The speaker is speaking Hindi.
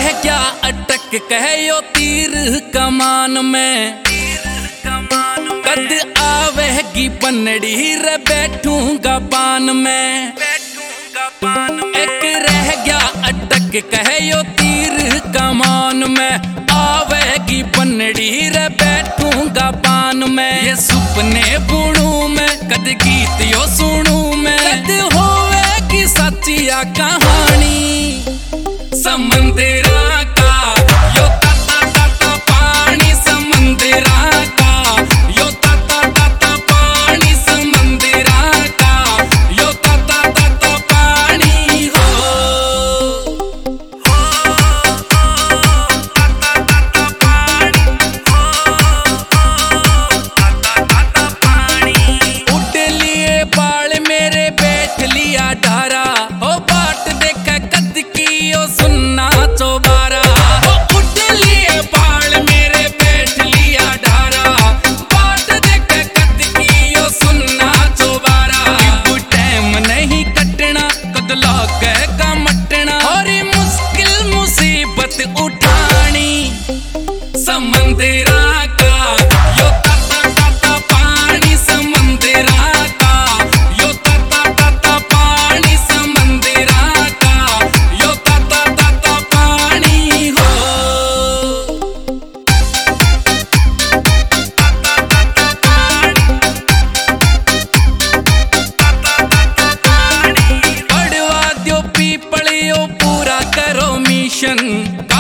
रह गया अटक कहो तीर कमान में, कद आवेगी पनड़ी रे बैठूंगा पान में। एक रह गया अटक कहो तीर कमान में, आवेगी पनड़ी रे बैठूंगा पान में। ये सुपने बुनूं मैं कद गीत यो सुनूं मैं, कद होवेगी सच्चिया कहानी समंदरा का यो ताता ताता पानी समंदरा का, यो ताता ताता पानी समंदरा का, यो ताता ताता पानी हो ताता ताता पानी उड़ लिए बाल मेरे बैठ लिया डारा, हो बाट देखा कद की यो सुनना चौबारा। उड़ लिए बाल मेरे बैठ लिया डारा, बाट देख कद की यो सुनना चौबारा। अब टाइम नहीं कटना कद लगेगा मटना, और मुश्किल मुसीबत उठानी समंदरा का यो ताता ताता पानी समंदरा का, यो ताता ताता पानी समंदरा का, यो ताता ताता पानी हो बढ़वा दो पीपलियो पूरा करो मिशन,